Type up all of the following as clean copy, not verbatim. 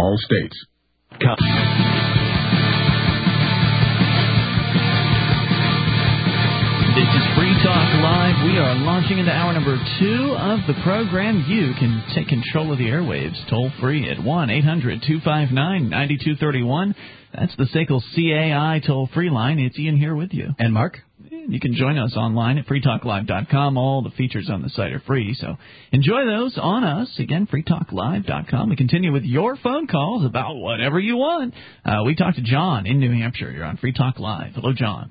all states. This is Free Talk Live. We are launching into hour number 2 of the program. You can take control of the airwaves toll free at 1-800-259-9231. That's the SACL CAI toll free line. It's Ian here with you. And Mark? You can join us online at freetalklive.com. All the features on the site are free, so enjoy those on us. Again, freetalklive.com. We continue with your phone calls about whatever you want. We talked to John in New Hampshire. You're on Free Talk Live. Hello, John.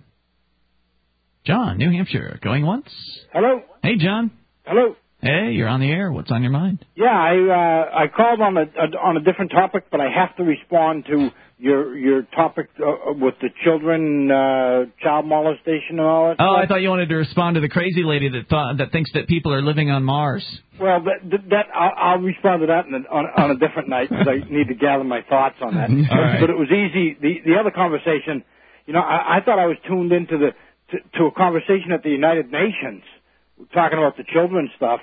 John, New Hampshire, going once? Hello. Hey, John. Hello. Hey, you're on the air. What's on your mind? Yeah, I called on a different topic, but I have to respond to your topic with the children, child molestation and all that. Oh, stuff. I thought you wanted to respond to the crazy lady that thinks that people are living on Mars. Well, I'll respond to that on a different night because I need to gather my thoughts on that. Right. But it was easy. The other conversation, I thought I was tuned into to a conversation at the United Nations talking about the children stuff.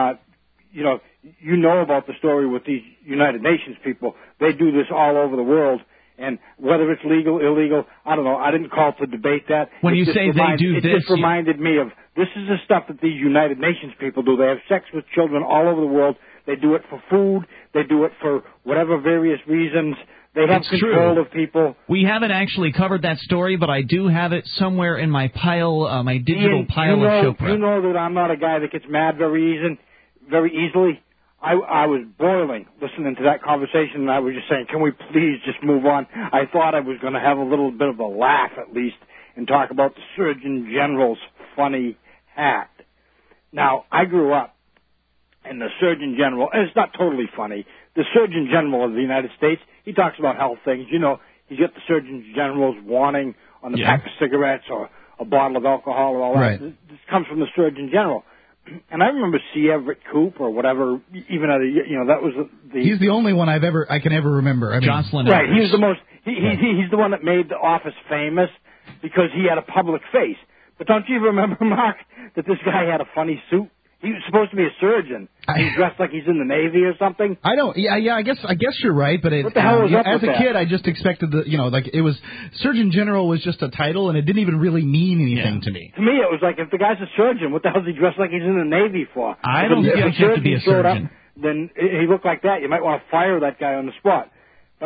You know about the story with these United Nations people. They do this all over the world, and whether it's legal, illegal, I don't know. I didn't call to debate that. When you say they do this, it just reminded me of this is the stuff that these United Nations people do. They have sex with children all over the world. They do it for food. They do it for whatever various reasons. They have control of people. We haven't actually covered that story, but I do have it somewhere in my pile, my digital pile of show prep. You know that I'm not a guy that gets mad very easily. I was boiling listening to that conversation, and I was just saying, can we please just move on? I thought I was going to have a little bit of a laugh at least and talk about the Surgeon General's funny hat. Now, I grew up, and the Surgeon General, and it's not totally funny, the Surgeon General of the United States, he talks about health things. He's got the Surgeon General's warning on the pack of cigarettes or a bottle of alcohol or all that. Right. This comes from the Surgeon General. And I remember C. Everett Koop or whatever, even at that was the... He's the only one I can ever remember. Jocelyn Right, Evers. he was the most... He's the one that made The Office famous because he had a public face. But don't you remember, Mark, that this guy had a funny suit? He was supposed to be a surgeon. He's dressed like he's in the Navy or something. I don't. Yeah. I guess you're right. But what the hell was up as with a kid, I just expected it was Surgeon General was just a title, and it didn't even really mean anything to me. To me, it was like, if the guy's a surgeon, what the hell is he dressed like he's in the Navy for? I don't think you have to be a surgeon. Then he looked like that. You might want to fire that guy on the spot. But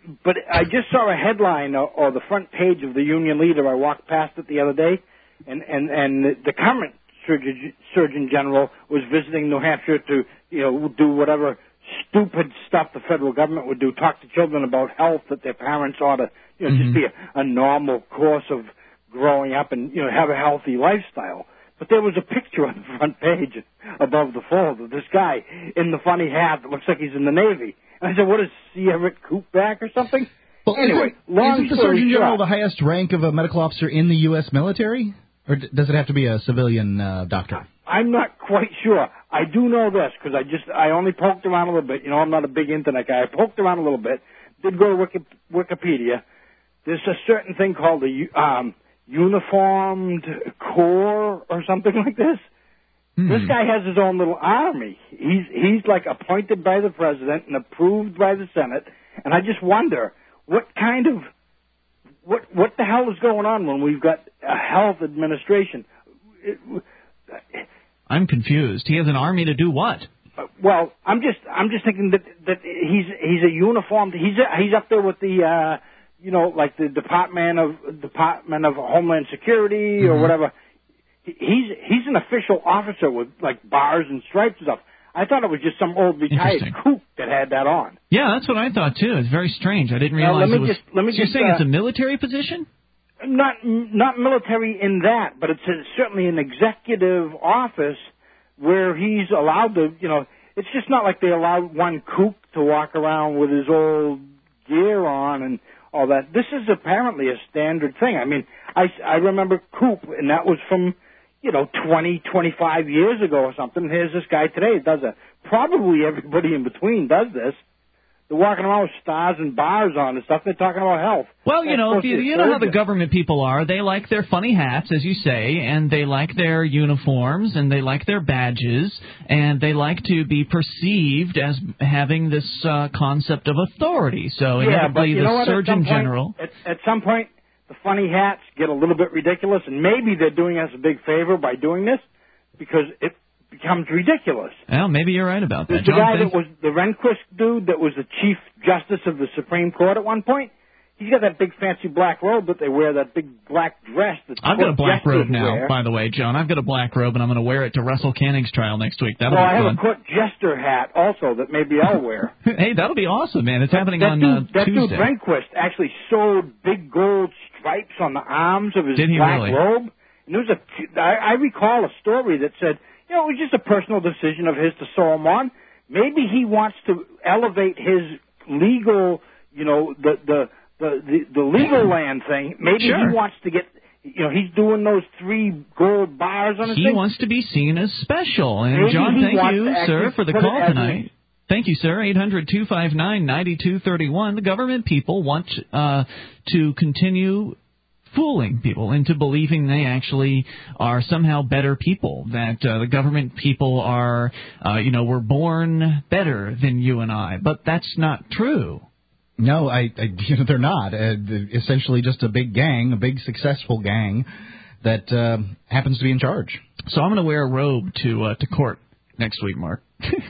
I just saw a headline or the front page of the Union Leader. I walked past it the other day, and the current Surgeon General was visiting New Hampshire to, do whatever stupid stuff the federal government would do, talk to children about health, that their parents ought to, just be a normal course of growing up and, have a healthy lifestyle. But there was a picture on the front page above the fold of this guy in the funny hat that looks like he's in the Navy. And I said, what is C. Everett Koop back or something? Well, anyway, isn't the Surgeon General the highest rank of a medical officer in the U.S. military? Or does it have to be a civilian doctor? I'm not quite sure. I do know this because I only poked around a little bit. I'm not a big internet guy. I poked around a little bit. Did go to Wikipedia. There's a certain thing called the Uniformed Corps or something like this. This guy has his own little army. He's like appointed by the president and approved by the Senate. And I just wonder what kind of what the hell is going on when we've got a health administration? I'm confused. He has an army to do what? Well, I'm just thinking that he's a uniformed. He's up there with the like the Department of Homeland Security or whatever. He's an official officer with like bars and stripes and stuff. I thought it was just some old retired kook that had that on. Yeah, that's what I thought too. It's very strange. I didn't realize it was. You're saying it's a military position? Not military in that, but it's certainly an executive office where he's allowed to. It's just not like they allow one kook to walk around with his old gear on and all that. This is apparently a standard thing. I mean, I remember Koop, and that was from 20, 25 years ago or something. Here's this guy today that does it. Probably everybody in between does this. They're walking around with stars and bars on and stuff. They're talking about health. Well, you know, you know how the government people are. They like their funny hats, as you say, and they like their uniforms, and they like their badges, and they like to be perceived as having this concept of authority. So inevitably, the Surgeon General. At some point, the funny hats get a little bit ridiculous, and maybe they're doing us a big favor by doing this, because it becomes ridiculous. Well, maybe you're right about that. The guy that was the Rehnquist dude that was the Chief Justice of the Supreme Court at one point, he's got that big fancy black robe that they wear, that big black dress. I've got a black robe now, by the way, Joan. I've got a black robe, and I'm going to wear it to Russell Kannig's trial next week. That'll be fun. I have a court jester hat also that maybe I'll wear. Hey, that'll be awesome, man. It's happening on Tuesday. That dude Rehnquist actually sewed big gold stripes on the arms of his black robe. And there was I recall a story that said, you know, it was just a personal decision of his to sew them on. Maybe he wants to elevate his legal, you know, the legal land thing. Maybe he wants to get, you know, he's doing those 3 gold bars on his thing. He wants to be seen as special. And maybe John, thank you, sir, for the call tonight. Thank you, sir. 800-259-9231. The government people want to continue fooling people into believing they actually are somehow better people, that the government people are, were born better than you and I. But that's not true. No, they're not. They're essentially just a big gang, a big successful gang that happens to be in charge. So I'm going to wear a robe to court next week, Mark.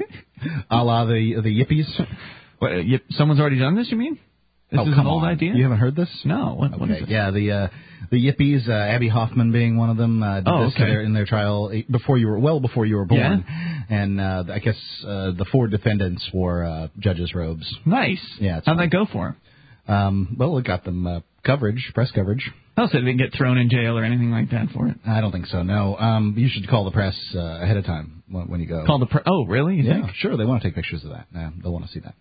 A la the Yippies. What, someone's already done this, you mean? This is an old idea? You haven't heard this? No. What is it? Yeah, the Yippies, Abby Hoffman being one of them, did this in their trial before you were born. Yeah. And I guess the 4 defendants wore judges' robes. Nice. Yeah. How'd that go for them? Well, it got them press coverage. Oh, so they didn't get thrown in jail or anything like that for it? I don't think so, no. You should call the press ahead of time when you go. Call the press? Oh, really? You think? Sure. They want to take pictures of that. They'll want to see that.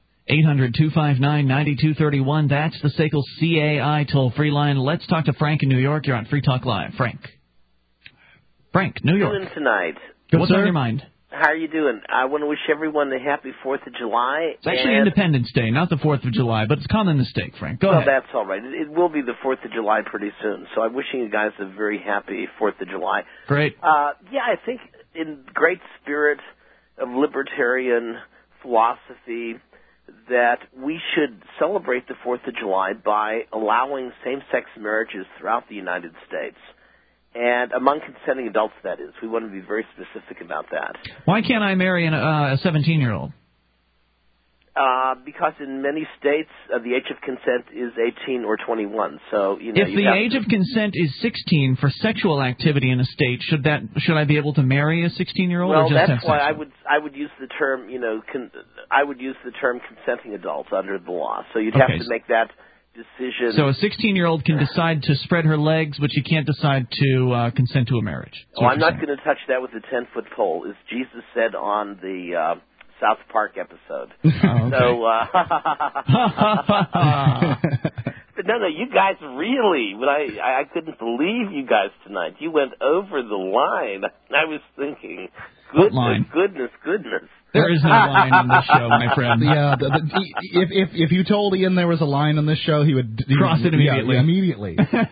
800-259-9231. That's the SACL CAI toll-free line. Let's talk to Frank in New York. You're on Free Talk Live. Frank, New York. How are you doing tonight? Good, what's on your mind? How are you doing? I want to wish everyone a happy 4th of July. It's actually Independence Day, not the 4th of July, but it's a common mistake, Frank. Go ahead. Well, that's all right. It will be the 4th of July pretty soon, so I'm wishing you guys a very happy 4th of July. Great. I think in great spirit of libertarian philosophy that we should celebrate the 4th of July by allowing same-sex marriages throughout the United States. And among consenting adults, that is. We want to be very specific about that. Why can't I marry a 17-year-old? Because in many states, the age of consent is 18 or 21. So, if the age of consent is 16 for sexual activity in a state, should I be able to marry a 16-year-old? Well, or just that's why I would use the term I would use the term consenting adult under the law. So you'd have to make that decision. So a 16-year-old can decide to spread her legs, but she can't decide to consent to a marriage. Well, I'm not going to touch that with a 10-foot pole, as Jesus said on the South Park episode. Oh, okay. But no, you guys really, I couldn't believe you guys tonight. You went over the line. I was thinking, goodness. There is no line on this show, my friend. If you told Ian there was a line on this show, he would cross it immediately. Yeah, immediately.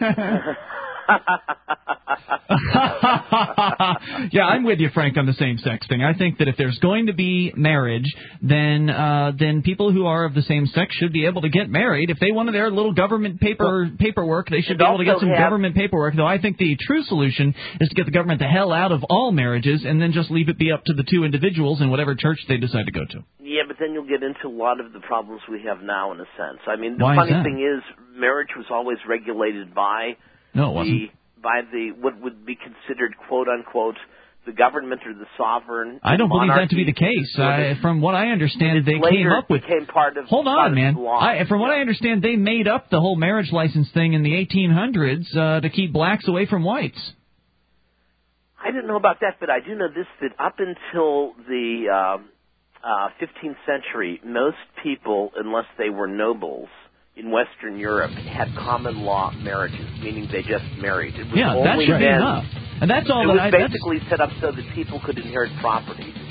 Yeah, I'm with you, Frank, on the same-sex thing. I think that if there's going to be marriage, then people who are of the same sex should be able to get married. If they wanted their little government paperwork, they should be able to get some government paperwork. Though I think the true solution is to get the government the hell out of all marriages and then just leave it be up to the 2 individuals in whatever church they decide to go to. Yeah, but then you'll get into a lot of the problems we have now, in a sense. I mean, the funny thing is, marriage was always regulated by... No, it wasn't. By what would be considered, quote unquote, the government or the sovereign. I don't believe that to be the case. From what I understand, they came up with. Hold on, man. From what I understand, they made up the whole marriage license thing in the 1800s to keep blacks away from whites. I didn't know about that, but I do know this: that up until the 15th century, most people, unless they were nobles in Western Europe, had common law marriages, meaning they just married. It was that should be enough. And that's all. It was basically set up so that people could inherit property.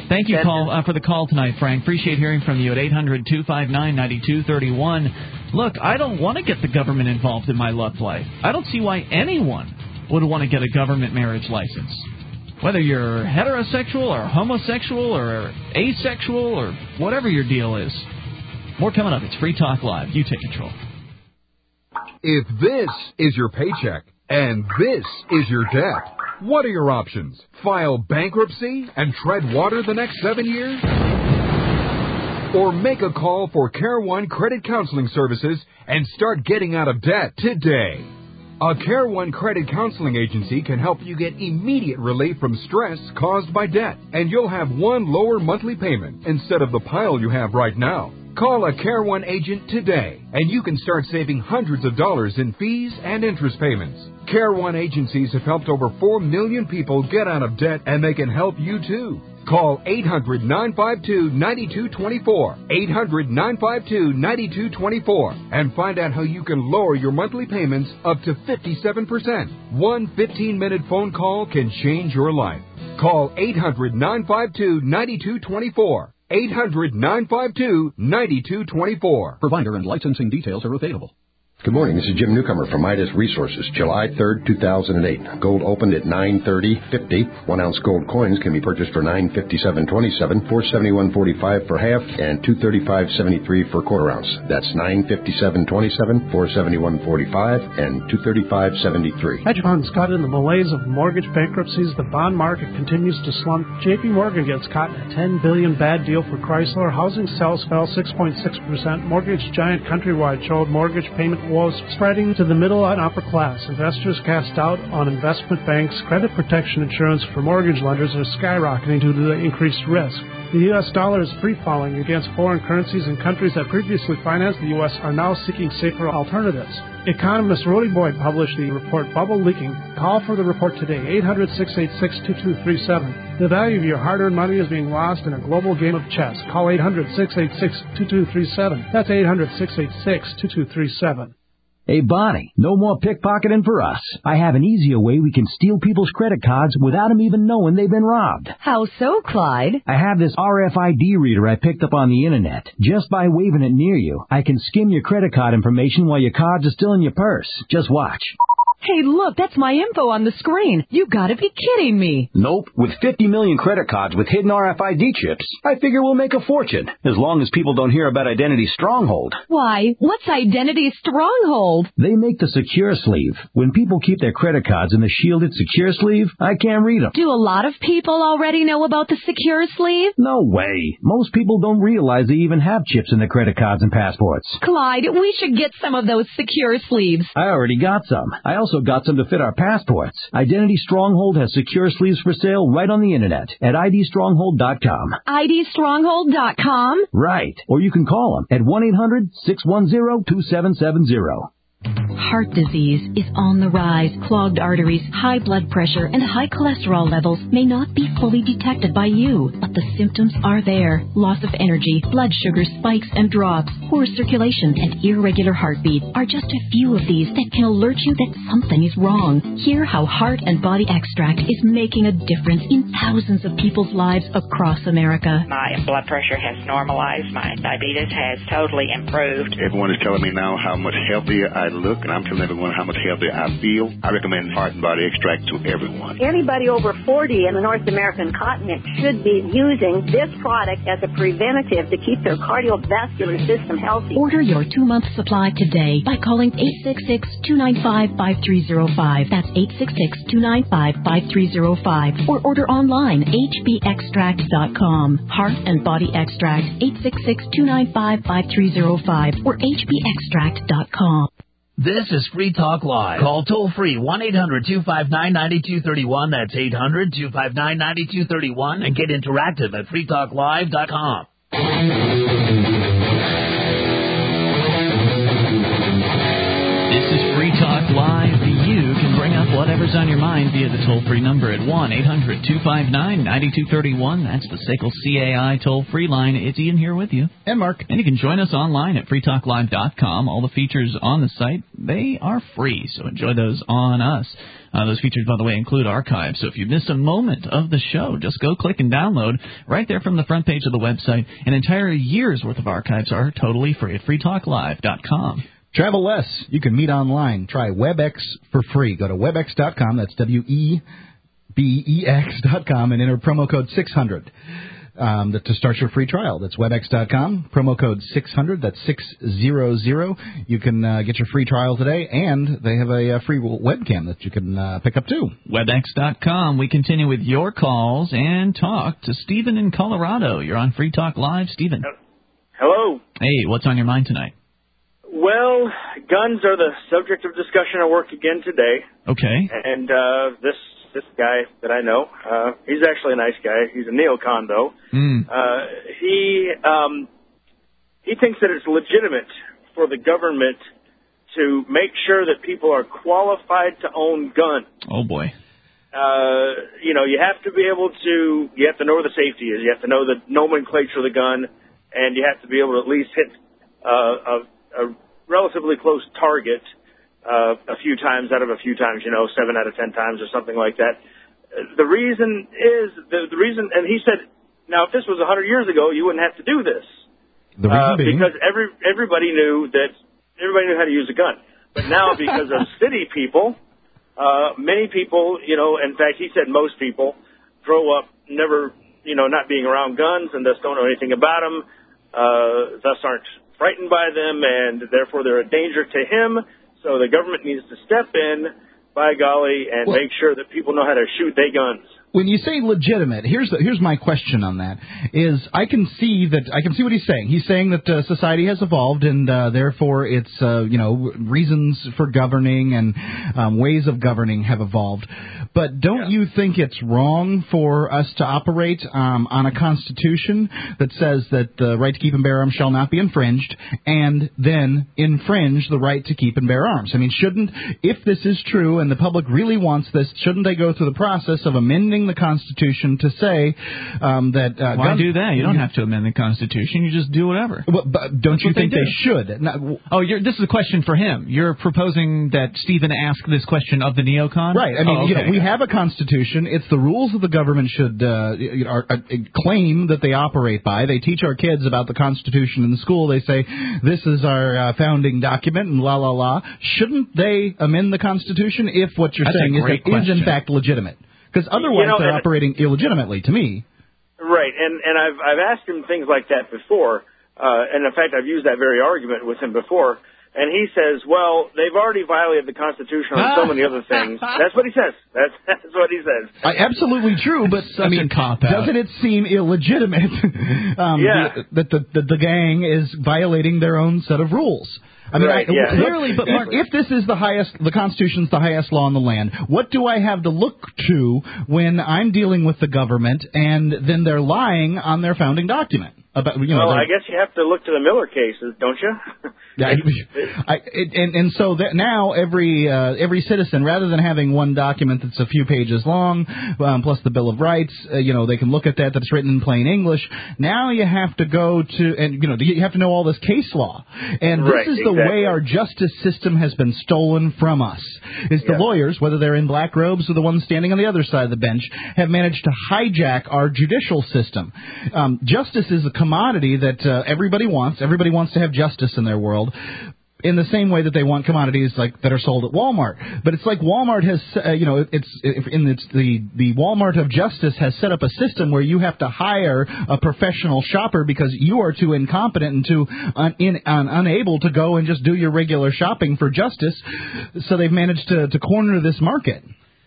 Thank you for the call tonight, Frank. Appreciate hearing from you at 800-259-9231. Look, I don't want to get the government involved in my love life. I don't see why anyone would want to get a government marriage license. Whether you're heterosexual or homosexual or asexual or whatever your deal is. More coming up. It's Free Talk Live. You take control. If this is your paycheck and this is your debt, what are your options? File bankruptcy and tread water the next 7 years? Or make a call for Care One Credit Counseling Services and start getting out of debt today. A Care One Credit Counseling Agency can help you get immediate relief from stress caused by debt, and you'll have one lower monthly payment instead of the pile you have right now. Call a Care One agent today, and you can start saving hundreds of dollars in fees and interest payments. Care One agencies have helped over 4 million people get out of debt, and they can help you too. Call 800-952-9224, 800-952-9224, and find out how you can lower your monthly payments up to 57%. One 15-minute phone call can change your life. Call 800-952-9224. 800-952-9224. Provider and licensing details are available. Good morning. This is Jim Newcomer from Midas Resources. July 3rd, 2008. Gold opened at $930.50. 1 ounce gold coins can be purchased for $957.27, $471.45 for half, and $235.73 for quarter ounce. That's $957.27, $471.45, and $235.73. Hedge funds caught in the malaise of mortgage bankruptcies. The bond market continues to slump. J.P. Morgan gets caught in a $10 billion bad deal for Chrysler. Housing sales fell 6.6%. Mortgage giant Countrywide showed mortgage payment woes spreading to the middle and upper class. Investors cast doubt on investment banks. Credit protection insurance for mortgage lenders are skyrocketing due to the increased risk. The U.S. dollar is free-falling against foreign currencies, and countries that previously financed the U.S. are now seeking safer alternatives. Economist Rudy Boyd published the report Bubble Leaking. Call for the report today, 800-686-2237. The value of your hard-earned money is being lost in a global game of chess. Call 800-686-2237. That's 800-686-2237. Hey, Bonnie, no more pickpocketing for us. I have an easier way we can steal people's credit cards without them even knowing they've been robbed. How so, Clyde? I have this RFID reader I picked up on the Internet. Just by waving it near you, I can skim your credit card information while your cards are still in your purse. Just watch. Hey, look, that's my info on the screen. You gotta be kidding me. Nope. With 50 million credit cards with hidden RFID chips, I figure we'll make a fortune, as long as people don't hear about Identity Stronghold. Why? What's Identity Stronghold? They make the secure sleeve. When people keep their credit cards in the shielded secure sleeve, I can't read them. Do a lot of people already know about the secure sleeve? No way. Most people don't realize they even have chips in their credit cards and passports. Clyde, we should get some of those secure sleeves. I already got some. I also got some to fit our passports. Identity Stronghold has secure sleeves for sale right on the Internet at idstronghold.com. idstronghold.com? Right. Or you can call them at 1-800-610-2770. Heart disease is on the rise. Clogged arteries, high blood pressure, and high cholesterol levels may not be fully detected by you, but the symptoms are there. Loss of energy, blood sugar spikes and drops, poor circulation, and irregular heartbeat are just a few of these that can alert you that something is wrong. Hear how Heart and Body Extract is making a difference in thousands of people's lives across America. My blood pressure has normalized. My diabetes has totally improved. Everyone is telling me now how much healthier I look, and I'm telling everyone how much healthier I feel. I recommend Heart and Body Extract to everyone. Anybody over 40 in the North American continent should be using this product as a preventative to keep their cardiovascular system healthy. Order your 2-month supply today by calling 866-295-5305. That's 866-295-5305. Or order online, hbextract.com. Heart and Body Extract, 866-295-5305 or hbextract.com. This is Free Talk Live. Call toll-free 1-800-259-9231. That's 800-259-9231. And get interactive at freetalklive.com. This is Free Talk Live. You can Bring up whatever's on your mind via the toll-free number at 1-800-259-9231. That's the SACL CAI toll-free line. It's Ian here with you. And Mark. And you can join us online at freetalklive.com. All the features on the site, they are free, so enjoy those on us. Those features, by the way, include archives. So if you miss a moment of the show, just go click and download right there from the front page of the website. An entire year's worth of archives are totally free at freetalklive.com. Travel less. You can meet online. Try WebEx for free. Go to webex.com. That's WEBEX.com and enter promo code 600 to start your free trial. That's webex.com. Promo code 600. That's 600. You can get your free trial today, and they have a free webcam that you can pick up too. Webex.com. We continue with your calls and talk to Stephen in Colorado. You're on Free Talk Live. Stephen. Hello. Hey, what's on your mind tonight? Well, guns are the subject of discussion at work again today. Okay. And this guy that I know, he's actually a nice guy. He's a neocon, though. He thinks that it's legitimate for the government to make sure that people are qualified to own guns. Oh, boy. You have to be able to, you have to know where the safety is. You have to know the nomenclature of the gun, and you have to be able to at least hit a relatively close target a few times out of a few times, 7 out of 10 times or something like that. The reason is, and he said, now if this was 100 years ago, you wouldn't have to do this. The reason being? Because everybody knew how to use a gun. But now because of city people, many people, in fact, he said most people grow up never, not being around guns and thus don't know anything about them, thus aren't frightened by them, and therefore they're a danger to him. So the government needs to step in, by golly, and make sure that people know how to shoot their guns. When you say legitimate, here's my question on that. Is I can see what he's saying. He's saying that society has evolved, and therefore its reasons for governing and ways of governing have evolved. But don't you think it's wrong for us to operate on a constitution that says that the right to keep and bear arms shall not be infringed, and then infringe the right to keep and bear arms? I mean, if this is true and the public really wants this, shouldn't they go through the process of amending the Constitution to say that... Why do that? You don't have to amend the Constitution. You just do whatever. But don't you think they should? This is a question for him. You're proposing that Stephen ask this question of the neocon? Right. I mean, we have a Constitution. It's the rules that the government should claim that they operate by. They teach our kids about the Constitution in the school. They say, this is our founding document, and la, la, la. Shouldn't they amend the Constitution if what you're saying is in fact legitimate? Because otherwise they're operating illegitimately, to me. Right, and I've asked him things like that before, and in fact I've used that very argument with him before, and he says, well, they've already violated the Constitution on so many other things. That's what he says. That's what he says. Absolutely true, but doesn't it seem illegitimate that the gang is violating their own set of rules? I mean, clearly, but Mark, if this is the Constitution's the highest law in the land, what do I have to look to when I'm dealing with the government and then they're lying on their founding document? I guess you have to look to the Miller cases, don't you? So that now every citizen, rather than having one document that's a few pages long, plus the Bill of Rights, they can look at that's written in plain English. Now you have to go to, and you have to know all this case law. And this is the way our justice system has been stolen from us. The lawyers, whether they're in black robes or the ones standing on the other side of the bench, have managed to hijack our judicial system. Justice is a commodity that everybody wants. Everybody wants to have justice in their world, in the same way that they want commodities that are sold at Walmart. But it's like Walmart has, the Walmart of justice has set up a system where you have to hire a professional shopper because you are too incompetent and unable to go and just do your regular shopping for justice. So they've managed to corner this market.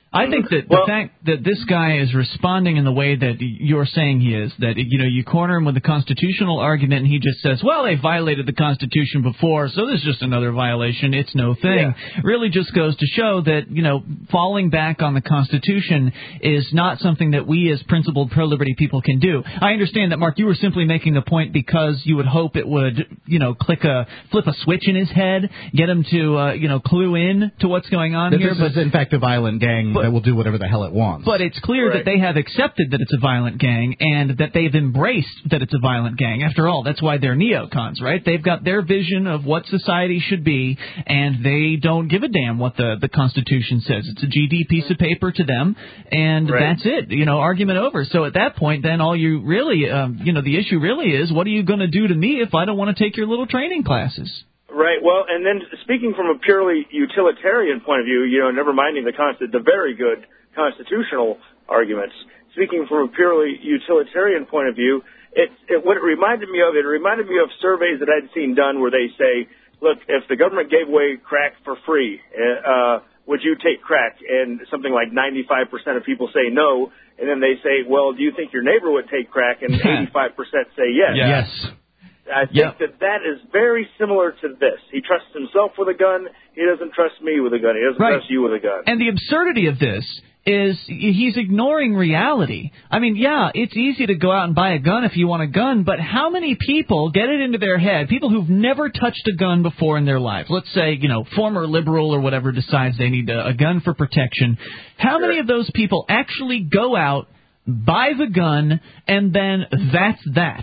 I think that the fact that this guy is responding in the way that you're saying he is, that, you corner him with a constitutional argument and he just says, well, they violated the Constitution before, so this is just another violation, it's no thing, really just goes to show that, falling back on the Constitution is not something that we as principled pro-liberty people can do. I understand that, Mark, you were simply making the point because you would hope it would, flip a switch in his head, get him to, clue in to what's going on here. This is, in fact, a violent gang that will do whatever the hell it wants. But it's clear that they have accepted that it's a violent gang and that they've embraced that it's a violent gang. After all, that's why they're neocons, right? They've got their vision of what society should be, and they don't give a damn what the Constitution says. It's a GD piece of paper to them, and that's it. Argument over. So at that point, then all you really, the issue really is, what are you going to do to me if I don't want to take your little training classes? Right. Well, and then speaking from a purely utilitarian point of view, never minding the very good constitutional arguments, speaking from a purely utilitarian point of view, what it reminded me of surveys that I'd seen done where they say, look, if the government gave away crack for free, would you take crack? And something like 95% of people say no. And then they say, well, do you think your neighbor would take crack? And 85% say yes. Yes. I think that is very similar to this. He trusts himself with a gun. He doesn't trust me with a gun. He doesn't trust you with a gun. And the absurdity of this is he's ignoring reality. I mean, it's easy to go out and buy a gun if you want a gun, but how many people get it into their head, people who've never touched a gun before in their life, let's say, former liberal or whatever decides they need a gun for protection, how many of those people actually go out, buy the gun, and then that's that?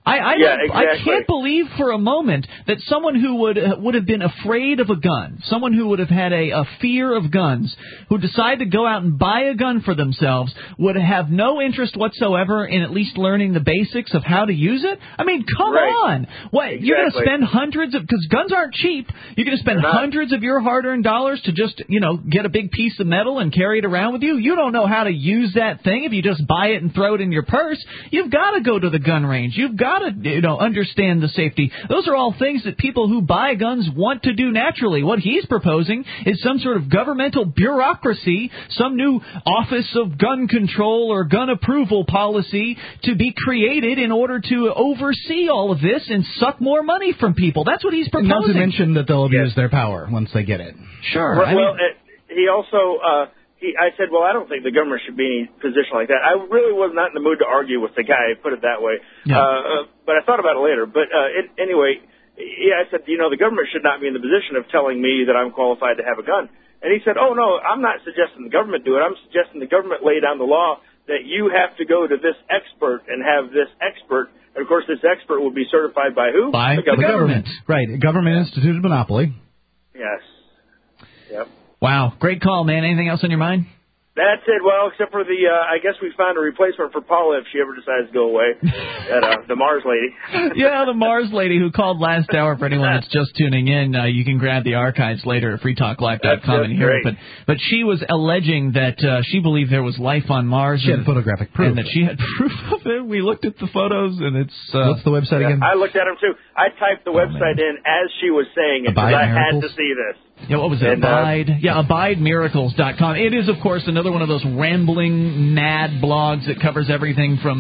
I can't believe for a moment that someone who would have been afraid of a gun, someone who would have had a fear of guns, who decided to go out and buy a gun for themselves, would have no interest whatsoever in at least learning the basics of how to use it. I mean, come on. What, you're going to spend hundreds of, because guns aren't cheap, you're going to spend hundreds of your hard-earned dollars to just, get a big piece of metal and carry it around with you? You don't know how to use that thing if you just buy it and throw it in your purse. You've got to go to the gun range. You've got to, understand the safety. Those are all things that people who buy guns want to do naturally. What he's proposing is some sort of governmental bureaucracy, some new Office of Gun Control or gun approval policy to be created in order to oversee all of this and suck more money from people. That's what he's proposing. Not to mention that they'll abuse their power once they get it. Sure. He also... I said, well, I don't think the government should be in a position like that. I really was not in the mood to argue with the guy, put it that way. But I thought about it later. But anyway, I said, the government should not be in the position of telling me that I'm qualified to have a gun. And he said, oh, no, I'm not suggesting the government do it. I'm suggesting the government lay down the law that you have to go to this expert and have this expert. And, of course, this expert will be certified by who? By the government. Right. Government instituted monopoly. Yes. Yep. Wow, great call, man. Anything else on your mind? That's it. Well, except for I guess we found a replacement for Paula if she ever decides to go away. The Mars lady. Yeah, the Mars lady who called last hour. For anyone that's just tuning in, you can grab the archives later at freetalklive.com and hear it. But she was alleging that she believed there was life on Mars. She had photographic proof. And that she had proof of it. We looked at the photos, and it's... What's the website again? I looked at them, too. I typed the website in as she was saying it, because I had to see this. Yeah, what was it? AbideMiracles.com. It is, of course, another one of those rambling, mad blogs that covers everything from,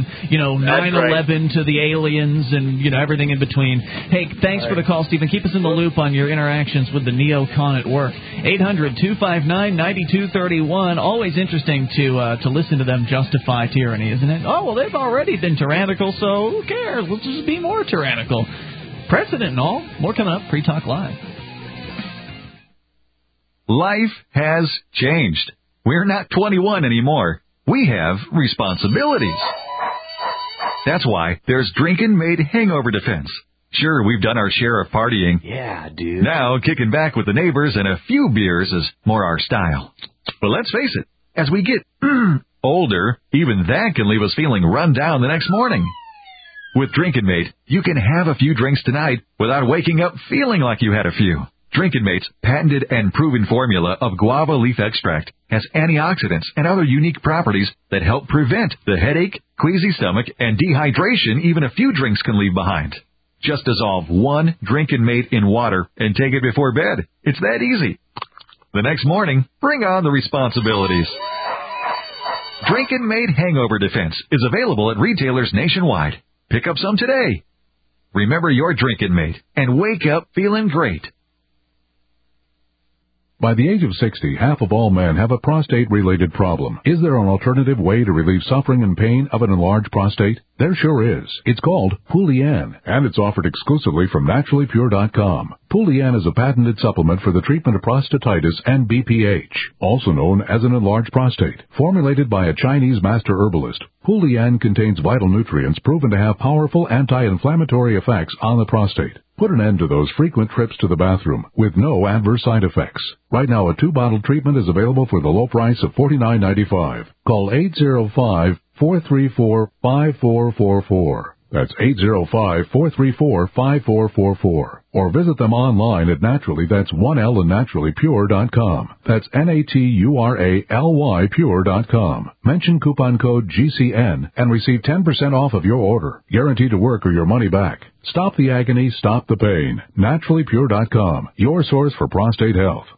9/11 to the aliens and, everything in between. Hey, thanks for the call, Stephen. Keep us in the loop on your interactions with the neocon at work. 800-259-9231. Always interesting to listen to them justify tyranny, isn't it? Oh, well, they've already been tyrannical, so who cares? Let's just be more tyrannical. Precedent and all. More coming up. Free Talk Live. Life has changed. We're not 21 anymore. We have responsibilities. That's why there's Drinkin' Made Hangover Defense. Sure, we've done our share of partying. Yeah, dude. Now, kicking back with the neighbors and a few beers is more our style. But let's face it, as we get older, even that can leave us feeling run down the next morning. With Drinkin' Mate, you can have a few drinks tonight without waking up feeling like you had a few. Drinkin' Mate's patented and proven formula of guava leaf extract has antioxidants and other unique properties that help prevent the headache, queasy stomach, and dehydration even a few drinks can leave behind. Just dissolve one Drinkin' Mate in water and take it before bed. It's that easy. The next morning, bring on the responsibilities. Drinkin' Made Hangover Defense is available at retailers nationwide. Pick up some today. Remember your Drinkin' Mate and wake up feeling great. By the age of 60, half of all men have a prostate-related problem. Is there an alternative way to relieve suffering and pain of an enlarged prostate? There sure is. It's called Poulian, and it's offered exclusively from NaturallyPure.com. Poulian is a patented supplement for the treatment of prostatitis and BPH, also known as an enlarged prostate. Formulated by a Chinese master herbalist, Poulian contains vital nutrients proven to have powerful anti-inflammatory effects on the prostate. Put an end to those frequent trips to the bathroom with no adverse side effects. Right now, a 2-bottle treatment is available for the low price of $49.95. Call 805-434-5444. That's 805-434-5444. Or visit them online at Naturally, that's 1L and naturallypure.com. That's NATURALY pure.com. Mention coupon code GCN and receive 10% off of your order. Guaranteed to work or your money back. Stop the agony, stop the pain. NaturallyPure.com, your source for prostate health.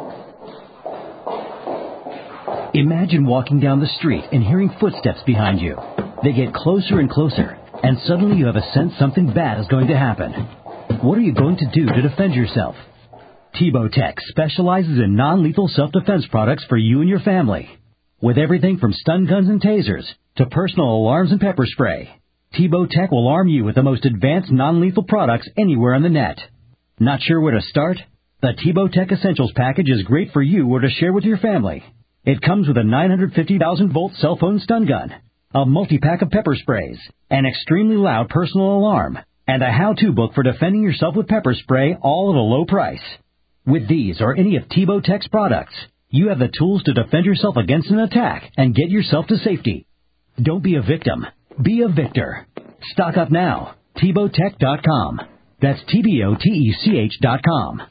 Imagine walking down the street and hearing footsteps behind you. They get closer and closer, and suddenly you have a sense something bad is going to happen. What are you going to do to defend yourself? Tebow Tech specializes in non-lethal self-defense products for you and your family. With everything from stun guns and tasers to personal alarms and pepper spray, Tebow Tech will arm you with the most advanced non-lethal products anywhere on the net. Not sure where to start? The Tebow Tech Essentials package is great for you or to share with your family. It comes with a 950,000-volt cell phone stun gun, a multi-pack of pepper sprays, an extremely loud personal alarm, and a how-to book for defending yourself with pepper spray, all at a low price. With these or any of Tebow Tech's products, you have the tools to defend yourself against an attack and get yourself to safety. Don't be a victim. Be a victor. Stock up now. TebowTech.com. That's TBOTECH.com.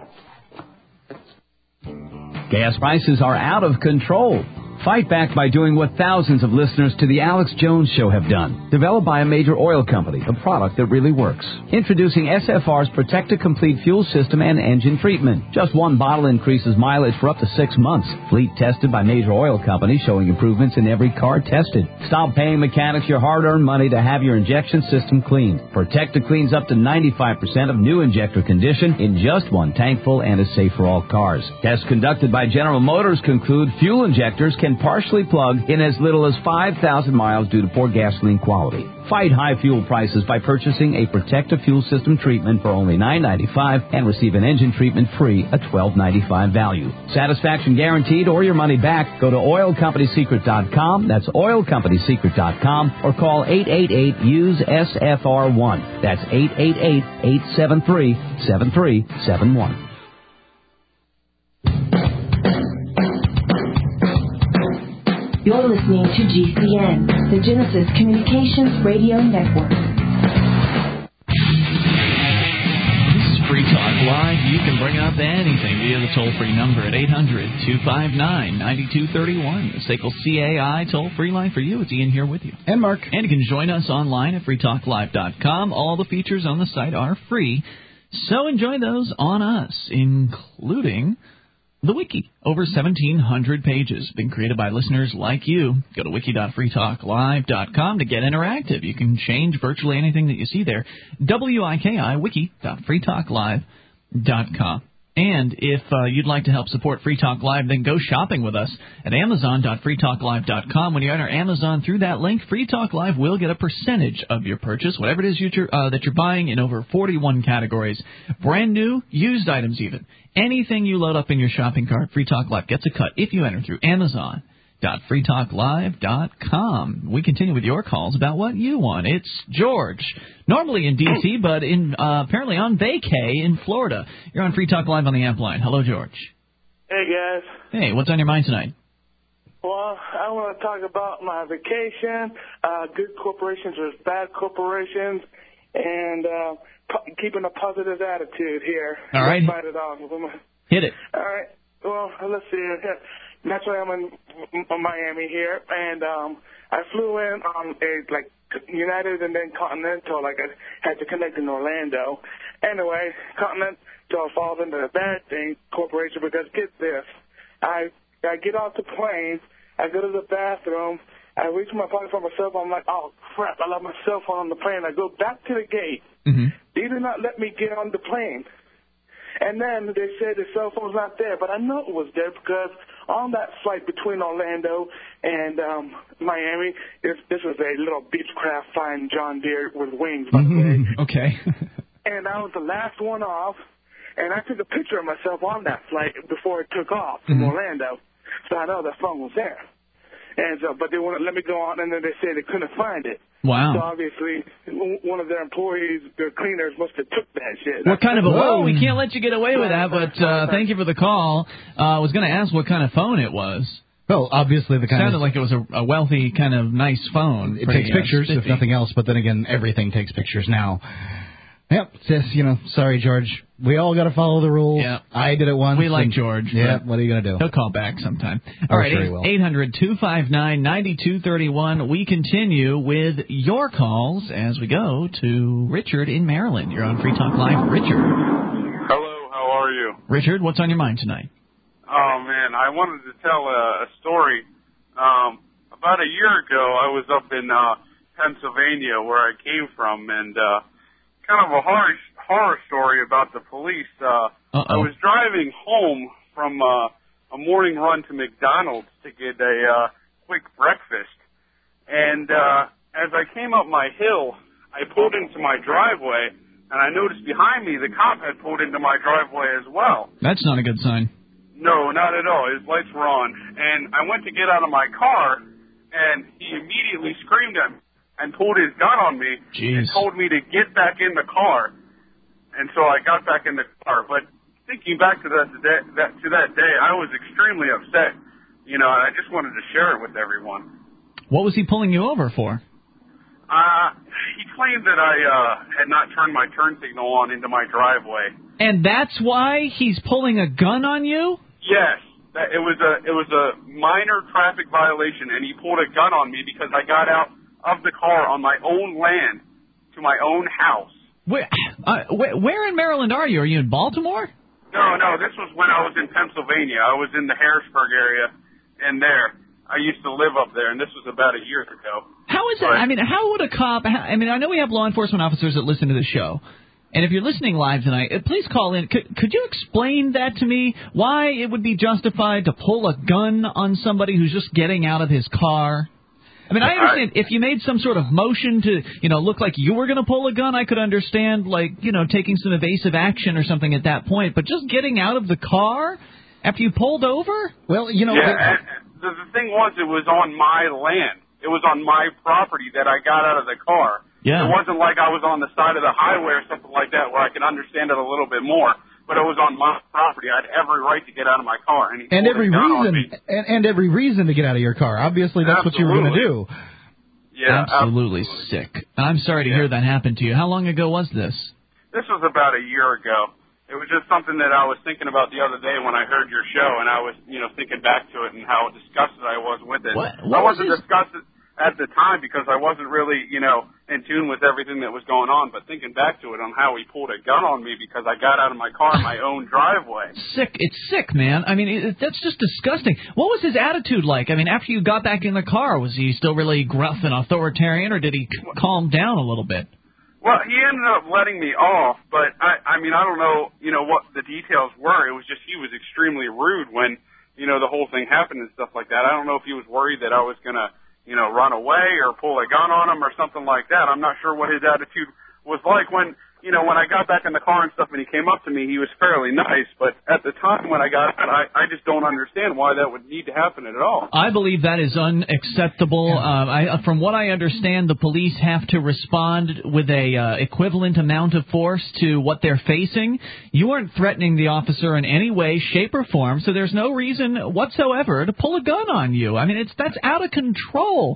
Gas prices are out of control. Fight back by doing what thousands of listeners to The Alex Jones Show have done. Developed by a major oil company, a product that really works. Introducing SFR's Protecta Complete Fuel System and Engine Treatment. Just one bottle increases mileage for up to 6 months. Fleet tested by major oil companies, showing improvements in every car tested. Stop paying mechanics your hard-earned money to have your injection system cleaned. Protecta cleans up to 95% of new injector condition in just one tank full and is safe for all cars. Tests conducted by General Motors conclude fuel injectors can partially plug in as little as 5,000 miles due to poor gasoline quality. Fight high fuel prices by purchasing a Protecta Fuel System treatment for only $9.95 and receive an engine treatment free, a $12.95 value. Satisfaction guaranteed or your money back. Go to oilcompanysecret.com. That's oilcompanysecret.com or call 888-USE-SFR1. That's 888-873-7371. You're listening to GCN, the Genesis Communications Radio Network. This is Free Talk Live. You can bring up anything via the toll-free number at 800-259-9231. The SACL CAI toll-free line for you. It's Ian here with you. And Mark. And you can join us online at freetalklive.com. All the features on the site are free, so enjoy those on us, including the Wiki. Over 1,700 pages been created by listeners like you. Go to wiki.freetalklive.com to get interactive. You can change virtually anything that you see there. WIKI, wiki.freetalklive.com. And if you'd like to help support Free Talk Live, then go shopping with us at amazon.freetalklive.com. When you enter Amazon through that link, Free Talk Live will get a percentage of your purchase, whatever it is that you're buying in over 41 categories. Brand new, used items even. Anything you load up in your shopping cart, Free Talk Live gets a cut if you enter through Amazon.freetalklive.com. We continue with your calls about what you want. It's George, normally in D.C., but apparently on vacay in Florida. You're on Free Talk Live on the amp line. Hello, George. Hey, guys. Hey, what's on your mind tonight? Well, I want to talk about my vacation, good corporations versus bad corporations, and keeping a positive attitude here. All right. Fight it off. Hit it. All right. Well, let's see. Naturally, I'm in Miami here, and I flew in on a United and then Continental. I had to connect in Orlando. Anyway, falls into the bad thing corporation because get this, I get off the plane, I go to the bathroom, I reach my pocket for my cell phone. I'm like, oh crap, I left my cell phone on the plane. I go back to the gate. They did not let me get on the plane. And then they said the cell phone's not there, but I know it was there because on that flight between Orlando and Miami, this was a little Beechcraft fine John Deere with wings, by the way. Okay. And I was the last one off, and I took a picture of myself on that flight before it took off from Orlando, so I know the phone was there. And so, but they wouldn't let me go on, and then they said they couldn't find it. Wow. So obviously, one of their employees, their cleaners, must have took that shit. What kind of a... Whoa, we can't let you get away with that, but thank you for the call. I was going to ask what kind of phone it was. Well, obviously the kind sounded like it was a wealthy, kind of nice phone. It takes pictures, if nothing else, but then again, everything takes pictures now. Yep, says, sorry, George. We all got to follow the rules. Yeah. I did it once. We like George. Yeah, what are you going to do? He'll call back sometime. All right, 800-259-9231. We continue with your calls as we go to Richard in Maryland. You're on Free Talk Live. Richard. Hello, how are you? Richard, what's on your mind tonight? Oh, man, I wanted to tell a story. About a year ago, I was up in Pennsylvania, where I came from, and kind of a horror story about the police. I was driving home from a morning run to McDonald's to get a quick breakfast, and as I came up my hill, I pulled into my driveway, and I noticed behind me the cop had pulled into my driveway as well. That's not a good sign. No, not at all. His lights were on, and I went to get out of my car, and he immediately screamed at me and pulled his gun on me and told me to get back in the car. And so I got back in the car. But thinking back to that day, I was extremely upset, and I just wanted to share it with everyone. What was he pulling you over for? He claimed that I had not turned my turn signal on into my driveway. And that's why he's pulling a gun on you? Yes. It was a minor traffic violation, and he pulled a gun on me because I got out of the car on my own land to my own house. Where in Maryland are you? Are you in Baltimore? No, this was when I was in Pennsylvania. I was in the Harrisburg area, and I used to live up there, and this was about a year ago. How is it? How would a cop... I know we have law enforcement officers that listen to the show, and if you're listening live tonight, please call in. Could you explain that to me? Why it would be justified to pull a gun on somebody who's just getting out of his car? I understand if you made some sort of motion to, look like you were going to pull a gun, I could understand, taking some evasive action or something at that point. But just getting out of the car after you pulled over? Well, Yeah, the thing was, it was on my land. It was on my property that I got out of the car. Yeah. It wasn't like I was on the side of the highway or something like that where I could understand it a little bit more. But it was on my property. I had every right to get out of my car. And every reason to get out of your car. Obviously, that's what you were going to do. Yeah, absolutely sick. I'm sorry to hear that happen to you. How long ago was this? This was about a year ago. It was just something that I was thinking about the other day when I heard your show, and I was, thinking back to it and how disgusted I was with it. What I wasn't disgusted at the time because I wasn't really, in tune with everything that was going on. But thinking back to it on how he pulled a gun on me because I got out of my car in my own driveway. Sick. It's sick, man. That's just disgusting. What was his attitude like? After you got back in the car, was he still really gruff and authoritarian, or did he calm down a little bit? Well, he ended up letting me off, but I don't know, what the details were. It was just he was extremely rude when, the whole thing happened and stuff like that. I don't know if he was worried that I was going to, run away or pull a gun on him or something like that. I'm not sure what his attitude was like when, when I got back in the car and stuff and he came up to me, he was fairly nice. But at the time when I got out, I just don't understand why that would need to happen at all. I believe that is unacceptable. From what I understand, the police have to respond with a equivalent amount of force to what they're facing. You aren't threatening the officer in any way, shape, or form, so there's no reason whatsoever to pull a gun on you. That's out of control.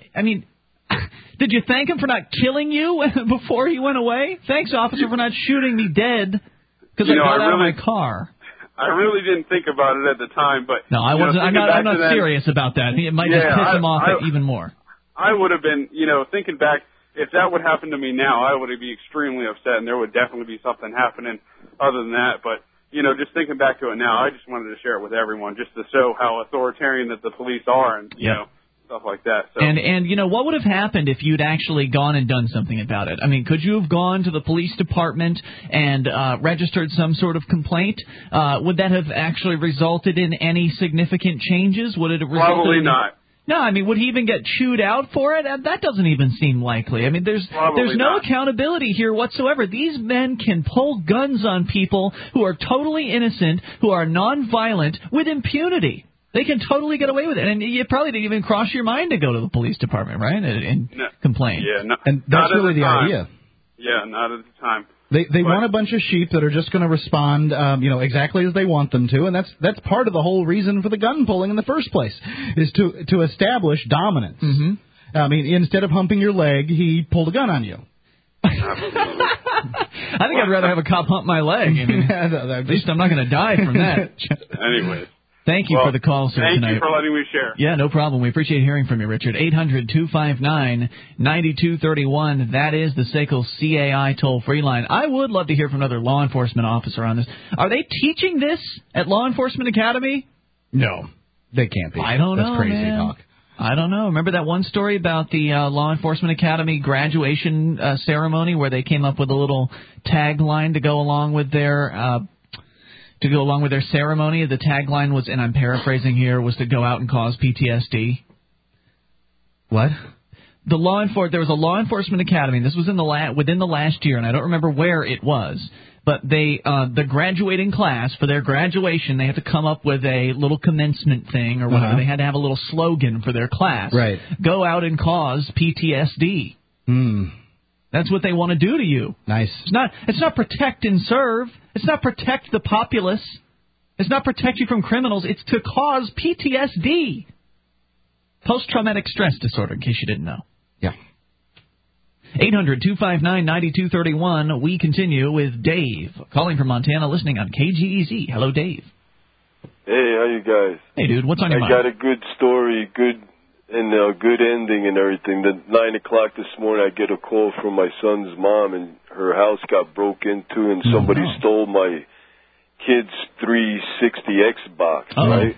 Did you thank him for not killing you before he went away? Thanks, officer, for not shooting me dead because I got out of my car. I really didn't think about it at the time, but no, I wasn't. I'm not serious about that. It might just piss him off even more. I would have been, thinking back, if that would happen to me now, I would be extremely upset, and there would definitely be something happening other than that. But, you know, just thinking back to it now, I just wanted to share it with everyone just to show how authoritarian that the police are and, you know, stuff like that. So. And you know, what would have happened if you'd actually gone and done something about it? I mean, could you have gone to the police department and registered some sort of complaint? Would that have actually resulted in any significant changes? Would it have resulted Probably not. No, I mean, would he even get chewed out for it? That doesn't even seem likely. I mean, there's no accountability here whatsoever. These men can pull guns on people who are totally innocent, who are nonviolent, with impunity. They can totally get away with it, and it probably didn't even cross your mind to go to the police department, right, and complain. Yeah, and that's really the idea. Yeah, not at the time. They want a bunch of sheep that are just going to respond, exactly as they want them to, and that's part of the whole reason for the gun pulling in the first place, is to establish dominance. Mm-hmm. I mean, instead of humping your leg, he pulled a gun on you. I think I'd rather have a cop hump my leg. I mean, at least I'm not going to die from that. Anyways. Thank you for the call, sir, tonight. Thank you for letting me share. Yeah, no problem. We appreciate hearing from you, Richard. 800-259-9231. That is the SACL CAI toll-free line. I would love to hear from another law enforcement officer on this. Are they teaching this at Law Enforcement Academy? No, they can't be. I don't know, That's crazy man. talk. I don't know. Remember that one story about the Law Enforcement Academy graduation ceremony where they came up with a little tagline to go along with their ceremony? The tagline was, and I'm paraphrasing here, was to go out and cause PTSD. What? There was a Law Enforcement Academy. This was within the last year, and I don't remember where it was. But the graduating class, for their graduation, they had to come up with a little commencement thing or whatever. They had to have a little slogan for their class. Right. Go out and cause PTSD. That's what they want to do to you. Nice. It's not protect and serve. It's not protect the populace. It's not protect you from criminals. It's to cause PTSD. Post-traumatic stress disorder, in case you didn't know. Yeah. 800-259-9231. We continue with Dave, calling from Montana, listening on KGEZ. Hello, Dave. Hey, how you guys? Hey, dude, what's on your mind? I got a good story, good ending and everything. At 9 o'clock this morning, I get a call from my son's mom, and her house got broke into, and somebody stole my kid's 360 Xbox, right?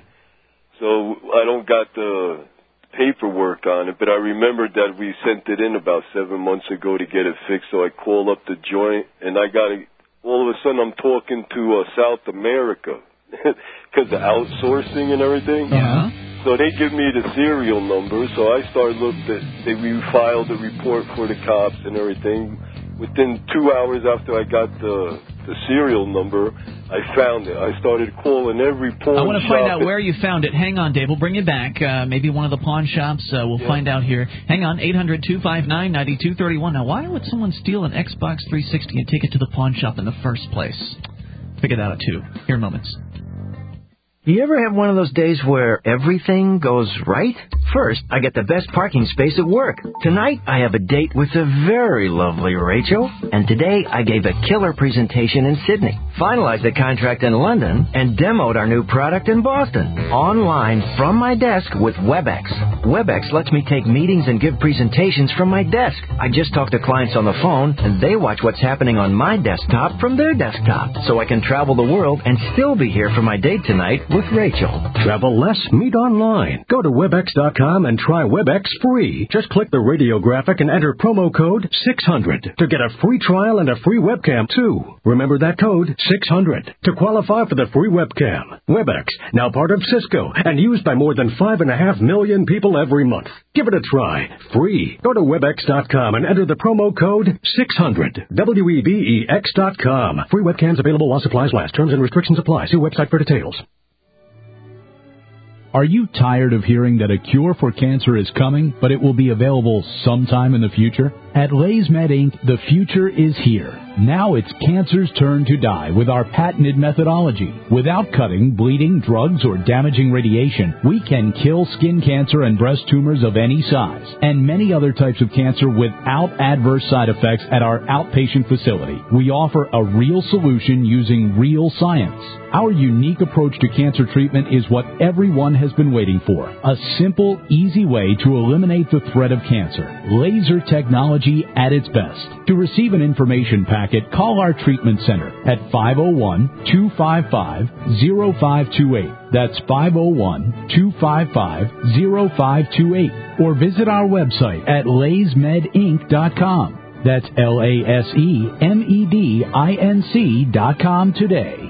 So I don't got the paperwork on it, but I remembered that we sent it in about 7 months ago to get it fixed, so I called up the joint, and all of a sudden I'm talking to South America because of outsourcing and everything. Yeah. So they give me the serial number, so I started we filed a report for the cops and everything. Within 2 hours after I got the serial number, I found it. I started calling every pawn shop. I want to find out where you found it. Hang on, Dave. We'll bring you back. Maybe one of the pawn shops. We'll find out here. Hang on. 800-259-9231. Now, why would someone steal an Xbox 360 and take it to the pawn shop in the first place? Figure that out, too. Here in moments. You ever have one of those days where everything goes right? First, I get the best parking space at work. Tonight, I have a date with the very lovely Rachel. And today, I gave a killer presentation in Sydney, finalized a contract in London, and demoed our new product in Boston. Online, from my desk with WebEx. WebEx lets me take meetings and give presentations from my desk. I just talk to clients on the phone, and they watch what's happening on my desktop from their desktop. So I can travel the world and still be here for my date tonight with Rachel. Travel less, meet online. Go to Webex.com and try Webex free. Just click the radio graphic and enter promo code 600 to get a free trial and a free webcam, too. Remember that code, 600, to qualify for the free webcam. Webex, now part of Cisco and used by more than 5.5 million people every month. Give it a try. Free. Go to Webex.com and enter the promo code 600. WEBEX.com. Free webcams available while supplies last. Terms and restrictions apply. See website for details. Are you tired of hearing that a cure for cancer is coming, but it will be available sometime in the future? At LaysMed Inc., the future is here. Now it's cancer's turn to die with our patented methodology. Without cutting, bleeding, drugs, or damaging radiation, we can kill skin cancer and breast tumors of any size, and many other types of cancer without adverse side effects at our outpatient facility. We offer a real solution using real science. Our unique approach to cancer treatment is what everyone has been waiting for. A simple, easy way to eliminate the threat of cancer. Laser technology at its best. To receive an information packet jacket, call our treatment center at 501-255-0528. That's 501-255-0528. Or visit our website at LazeMedInc.com. That's LazeMedinc.com today.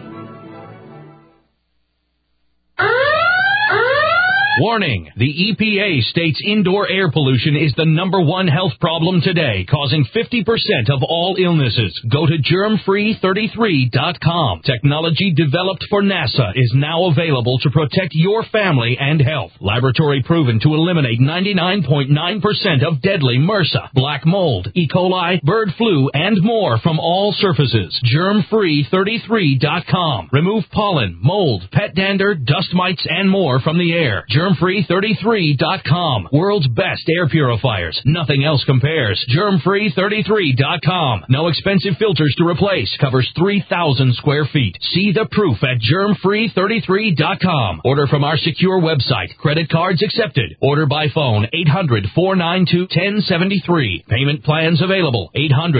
Warning! The EPA states indoor air pollution is the #1 health problem today, causing 50% of all illnesses. Go to germfree33.com. Technology developed for NASA is now available to protect your family and health. Laboratory proven to eliminate 99.9% of deadly MRSA, black mold, E. coli, bird flu, and more from all surfaces. germfree33.com. Remove pollen, mold, pet dander, dust mites, and more from the air. germfree33.com. World's best air purifiers. Nothing else compares. germfree33.com. No expensive filters to replace. Covers 3,000 square feet. See the proof at germfree33.com. Order from our secure website. Credit cards accepted. Order by phone 800-492-1073. Payment plans available.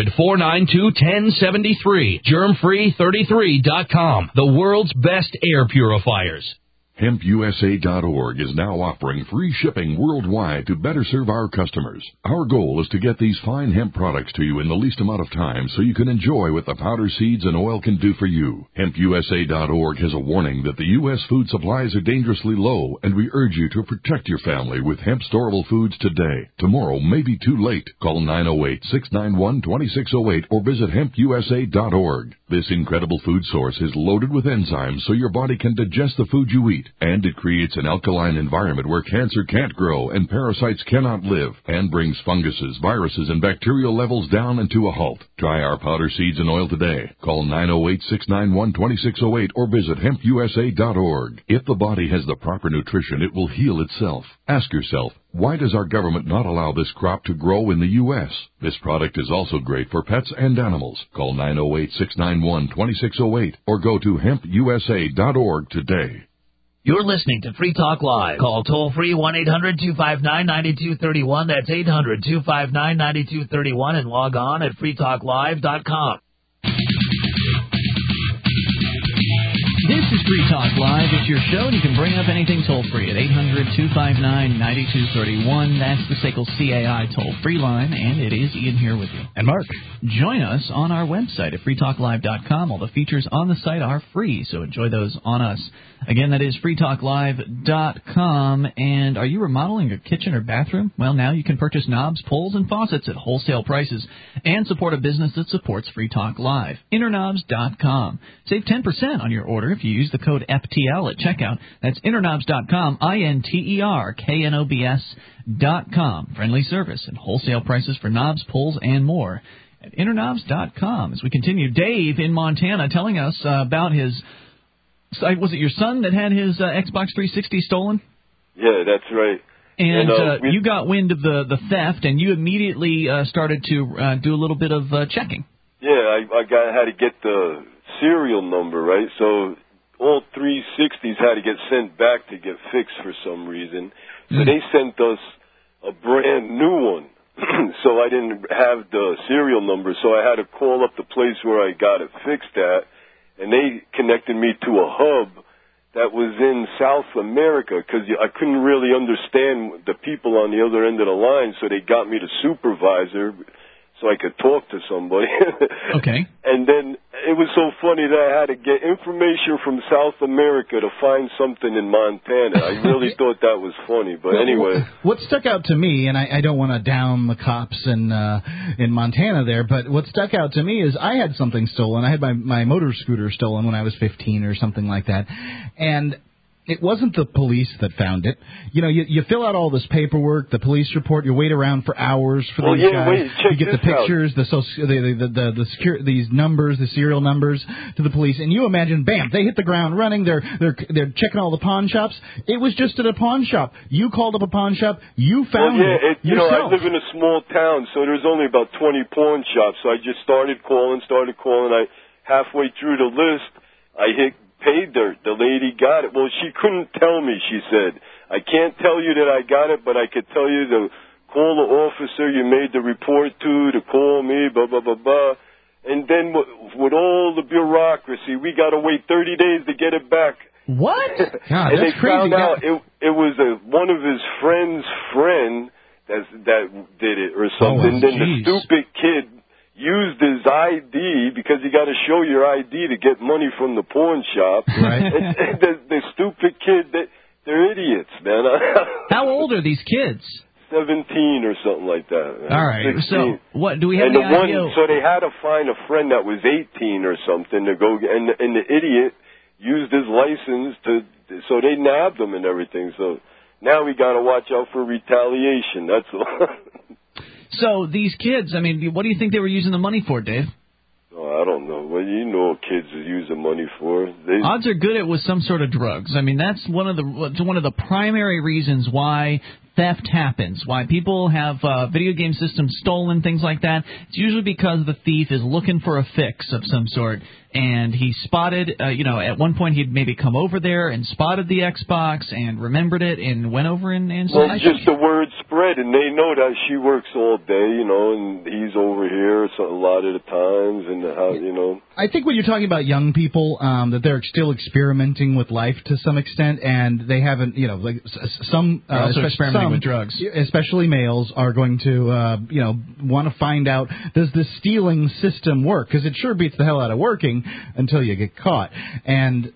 800-492-1073. germfree33.com. The world's best air purifiers. HempUSA.org is now offering free shipping worldwide to better serve our customers. Our goal is to get these fine hemp products to you in the least amount of time so you can enjoy what the powder seeds and oil can do for you. HempUSA.org has a warning that the U.S. food supplies are dangerously low, and we urge you to protect your family with hemp storable foods today. Tomorrow may be too late. Call 908-691-2608 or visit HempUSA.org. This incredible food source is loaded with enzymes so your body can digest the food you eat. And it creates an alkaline environment where cancer can't grow and parasites cannot live, and brings funguses, viruses, and bacterial levels down and to a halt. Try our powder seeds and oil today. Call 908-691-2608 or visit HempUSA.org. If the body has the proper nutrition, it will heal itself. Ask yourself, why does our government not allow this crop to grow in the U.S.? This product is also great for pets and animals. Call 908-691-2608 or go to HempUSA.org today. You're listening to Free Talk Live. Call toll-free 1-800-259-9231. That's 800-259-9231 and log on at freetalklive.com. This is Free Talk Live. It's your show, and you can bring up anything toll-free at 800-259-9231. That's the SACL CAI toll-free line, and it is Ian here with you. And Mark. Join us on our website at freetalklive.com. All the features on the site are free, so enjoy those on us. Again, that is freetalklive.com. And are you remodeling your kitchen or bathroom? Well, now you can purchase knobs, pulls, and faucets at wholesale prices and support a business that supports Free Talk Live. Interknobs.com. Save 10% on your order if you use the code FTL at checkout. That's interknobs.com, INTERKNOBS.com. Friendly service and wholesale prices for knobs, pulls, and more at interknobs.com. As we continue, Dave in Montana telling us about his... Was it your son that had his Xbox 360 stolen? Yeah, that's right. And you got wind of the theft, and you immediately started to do a little bit of checking. Yeah, I had to get the serial number, right? So all 360s had to get sent back to get fixed for some reason. So they sent us a brand new one. So I didn't have the serial number, so I had to call up the place where I got it fixed at. And they connected me to a hub that was in South America because I couldn't really understand the people on the other end of the line, so they got me the supervisor so I could talk to somebody. Okay. And then it was so funny that I had to get information from South America to find something in Montana. I really thought that was funny, but anyway. What stuck out to me, and I don't want to down the cops in Montana there, but what stuck out to me is I had something stolen. I had my motor scooter stolen when I was 15 or something like that, and it wasn't the police that found it. You know, you fill out all this paperwork, the police report. You wait around for hours for these guys. You get the pictures, these numbers, the serial numbers to the police, and you imagine, bam, they hit the ground running. They're checking all the pawn shops. It was just at a pawn shop. You called up a pawn shop. You found it yourself. I live in a small town, so there's only about 20 pawn shops. So I just started calling. Halfway through the list, I paid her. The lady got it. Well, she couldn't tell me, she said. I can't tell you that I got it, but I could tell you to call the officer you made the report to call me, blah, blah, blah, blah. And then with all the bureaucracy, we got to wait 30 days to get it back. What? God, and that's they crazy. found out it was one of his friend's friend that did it or something. Then the stupid kid used his ID because you got to show your ID to get money from the pawn shop. Right. And the stupid kid, they're idiots, man. How old are these kids? 17 or something like that. Man. All right. 16. So what do we have? And any idea? so they had to find a friend that was 18 or something to go, and the idiot used his license so they nabbed him and everything. So now we got to watch out for retaliation. That's all. So these kids, I mean, what do you think they were using the money for, Dave? Oh, I don't know. Well, you know what kids are using money for. Odds are good it was some sort of drugs. I mean, that's one of the primary reasons why theft happens, why people have video game systems stolen, things like that. It's usually because the thief is looking for a fix of some sort, and he spotted, at one point he'd maybe come over there and spotted the Xbox and remembered it and went over and well, just the word spread, and they know that she works all day, and he's over here a lot of the times, and I think when you're talking about young people, that they're still experimenting with life to some extent, and they haven't, some also experimenting with drugs, especially males, are going to, want to find out, does this stealing system work? Because it sure beats the hell out of working until you get caught. And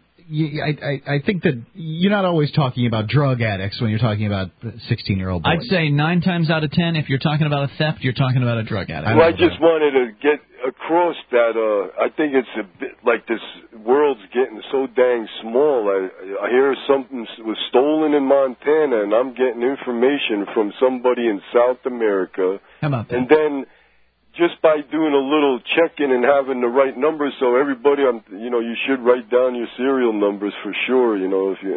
I think that you're not always talking about drug addicts when you're talking about 16-year-old boys. I'd say 9 times out of 10, if you're talking about a theft, you're talking about a drug addict. Well, I just wanted to get across that I think it's a bit like this world's getting so dang small. I hear something was stolen in Montana, and I'm getting information from somebody in South America. How about that? And then just by doing a little check-in and having the right numbers, so everybody, you should write down your serial numbers for sure, if you,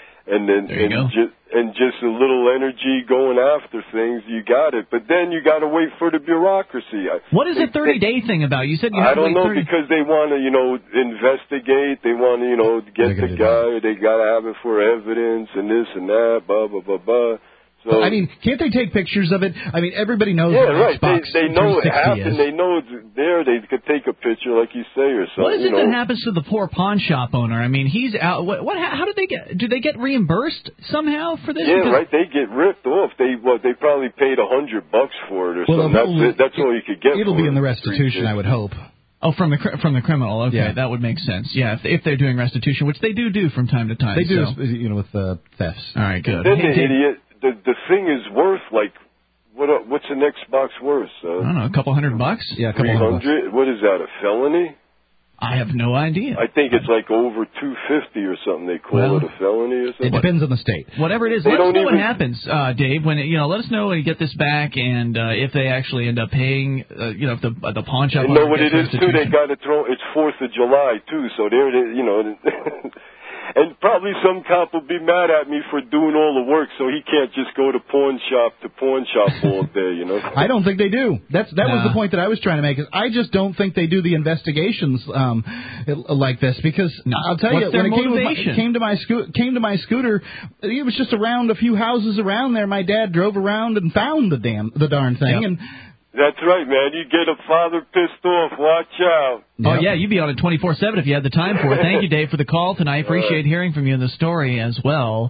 just a little energy going after things, you got it. But then you got to wait for the bureaucracy. What is the 30-day thing about? You said you have to wait 30. I don't know, because they want to, investigate. They want to, get the guy. They got to have it for evidence and this and that, blah, blah, blah, blah. So, can't they take pictures of it? Everybody knows what right. Xbox they know it happened. Is. They know it's there. They could take a picture, like you say, or something. What is it that happens to the poor pawn shop owner? I mean, he's out. How did they get? Do they get reimbursed somehow for this? Yeah, right. They get ripped off. They probably paid $100 for it or something. That's all you could get. It'll be in the restitution, I would hope. Oh, from the criminal. Okay, That would make sense. Yeah, if they're doing restitution, which they do from time to time. They do, with thefts. All right, good. Then the idiot. The thing is worth, what's an Xbox worth? I don't know, a couple $100? Yeah, a couple $100. What is that, a felony? I have no idea. I think it's like over $250 or something. They call it a felony or something. It depends on the state. Whatever it is, let us know what happens, Dave. When let us know when you get this back, and if they actually end up paying, if the pawn shop. You know what it is too? They got to throw. It's 4th of July too, so they're And probably some cop will be mad at me for doing all the work, so he can't just go to pawn shop all day, I don't think they do. That was the point that I was trying to make. Is I just don't think they do the investigations like this, because I'll tell you, when it came to my scooter, it was just around a few houses around there. My dad drove around and found the darn thing, and. That's right, man. You get a father pissed off. Watch out. Yep. Oh, yeah, you'd be on it 24/7 if you had the time for it. Thank you, Dave, for the call tonight. Appreciate hearing from you in the story as well.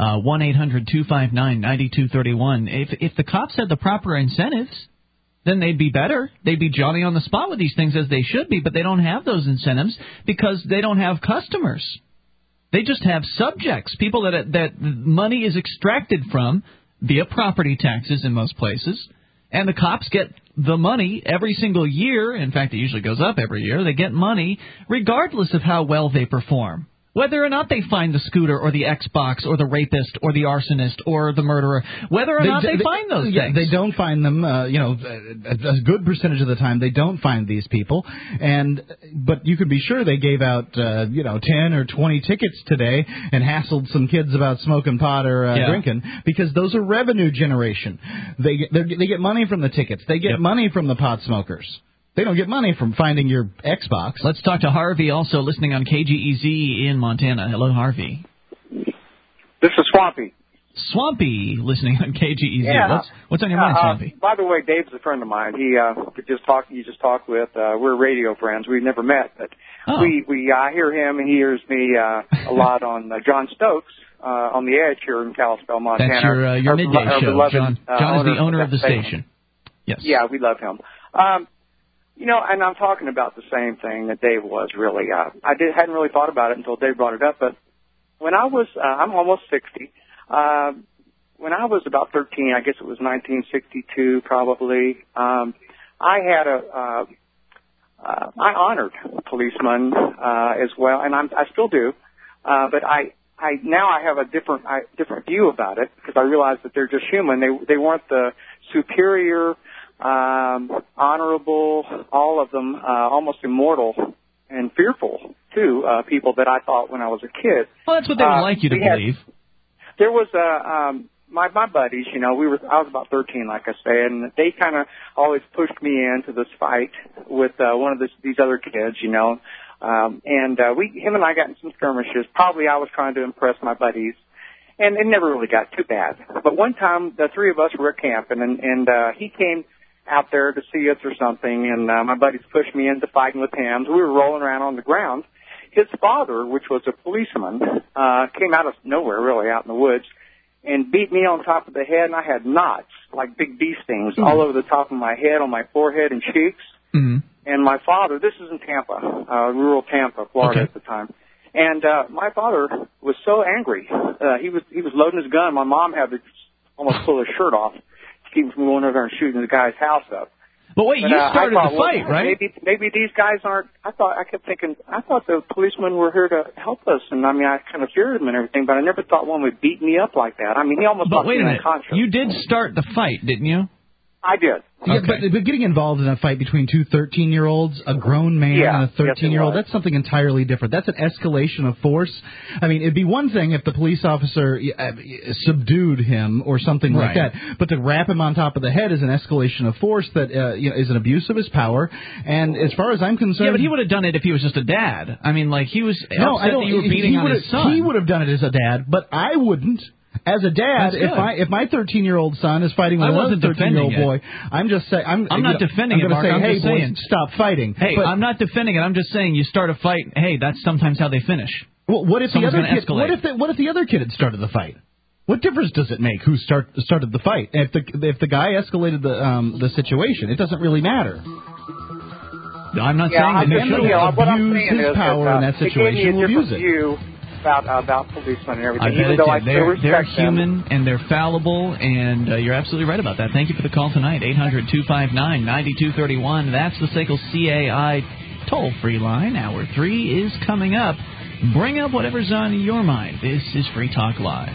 1-800-259-9231. If the cops had the proper incentives, then they'd be better. They'd be Johnny on the spot with these things as they should be, but they don't have those incentives because they don't have customers. They just have subjects, people that money is extracted from via property taxes in most places. And the cops get the money every single year. In fact, it usually goes up every year. They get money regardless of how well they perform. Whether or not they find the scooter or the Xbox or the rapist or the arsonist or the murderer, whether or not they find those things. They don't find them, a good percentage of the time they don't find these people. But you can be sure they gave out, 10 or 20 tickets today and hassled some kids about smoking pot or drinking, because those are revenue generation. They get money from the tickets. They get money from the pot smokers. They don't get money from finding your Xbox. Let's talk to Harvey, also listening on KGEZ in Montana. Hello, Harvey. This is Swampy. Swampy, listening on KGEZ. Yeah. What's on your mind, Swampy? By the way, Dave's a friend of mine. He you just talked with. We're radio friends. We've never met, but I hear him and he hears me a lot on John Stokes on the Edge here in Kalispell, Montana. That's your midday show. Beloved, John is the owner of the station. Yes. Yeah, we love him. And I'm talking about the same thing that Dave was really. Hadn't really thought about it until Dave brought it up, but when I was, I'm almost 60. When I was about 13, I guess it was 1962 probably, I honored policemen, as well, and I still do, but now I have a different view about it because I realize that they're just human. They weren't the superior, honorable, all of them, almost immortal and fearful too, people that I thought when I was a kid. Well, that's what they would like you to believe. There was my buddies, I was about 13, like I say, and they kind of always pushed me into this fight with one of these other kids, him and I got in some skirmishes. Probably I was trying to impress my buddies, and it never really got too bad. But one time, the three of us were camping, and he came out there to see us or something, and my buddies pushed me into fighting with him. So we were rolling around on the ground. His father, which was a policeman, came out of nowhere, really, out in the woods, and beat me on top of the head, and I had knots, like big bee stings, all over the top of my head, on my forehead and cheeks. Mm-hmm. And my father, this is in Tampa, rural Tampa, Florida at the time, and my father was so angry. He was loading his gun. My mom had to almost pull his shirt off to keep him from going over there and shooting the guy's house up. But wait, you started the fight, right? Maybe these guys aren't. I kept thinking, I thought the policemen were here to help us, and I kind of feared them and everything, but I never thought one would beat me up like that. He almost. But wait a minute, you did start the fight, didn't you? I did. Yeah, but getting involved in a fight between two 13-year-olds, a grown man and a 13-year-old, that's something entirely different. That's an escalation of force. It'd be one thing if the police officer subdued him or something like that, but to wrap him on top of the head is an escalation of force that is an abuse of his power. And as far as I'm concerned... Yeah, but he would have done it if he was just a dad. He was upset that you were beating on his son. He would have done it as a dad, but I wouldn't. As a dad, if my 13-year-old son is fighting with another 13-year-old boy, I'm just saying I'm not defending it, Mark. I'm just saying, boys, stop fighting. Hey, I'm not defending it. I'm just saying you start a fight. Hey, that's sometimes how they finish. Well, what if Someone's the other kid? escalate. What if the other kid had started the fight? What difference does it make who started the fight? If the guy escalated the situation, it doesn't really matter. I'm not saying that he should abuse his power in that situation. Abuse it. About policemen and everything. I bet it did. They're human and they're fallible, and you're absolutely right about that. Thank you for the call tonight. 800-259-9231. That's the SACL CAI toll-free line. Hour 3 is coming up. Bring up whatever's on your mind. This is Free Talk Live.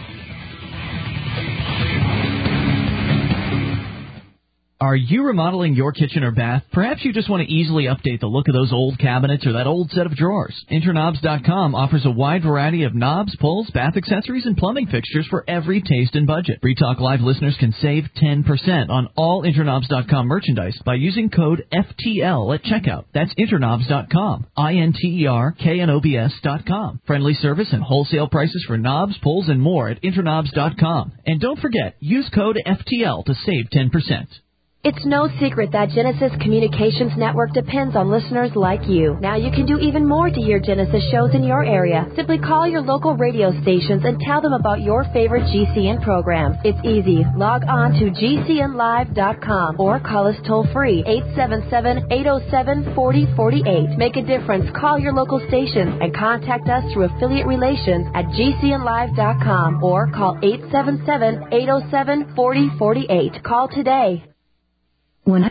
Are you remodeling your kitchen or bath? Perhaps you just want to easily update the look of those old cabinets or that old set of drawers. Interknobs.com offers a wide variety of knobs, pulls, bath accessories, and plumbing fixtures for every taste and budget. Free Talk Live listeners can save 10% on all Interknobs.com merchandise by using code FTL at checkout. That's Interknobs.com, INTERKNOBS.com. Friendly service and wholesale prices for knobs, pulls, and more at Interknobs.com. And don't forget, use code FTL to save 10%. It's no secret that Genesis Communications Network depends on listeners like you. Now you can do even more to hear Genesis shows in your area. Simply call your local radio stations and tell them about your favorite GCN program. It's easy. Log on to GCNlive.com or call us toll-free, 877-807-4048. Make a difference. Call your local station and contact us through affiliate relations at GCNlive.com or call 877-807-4048. Call today.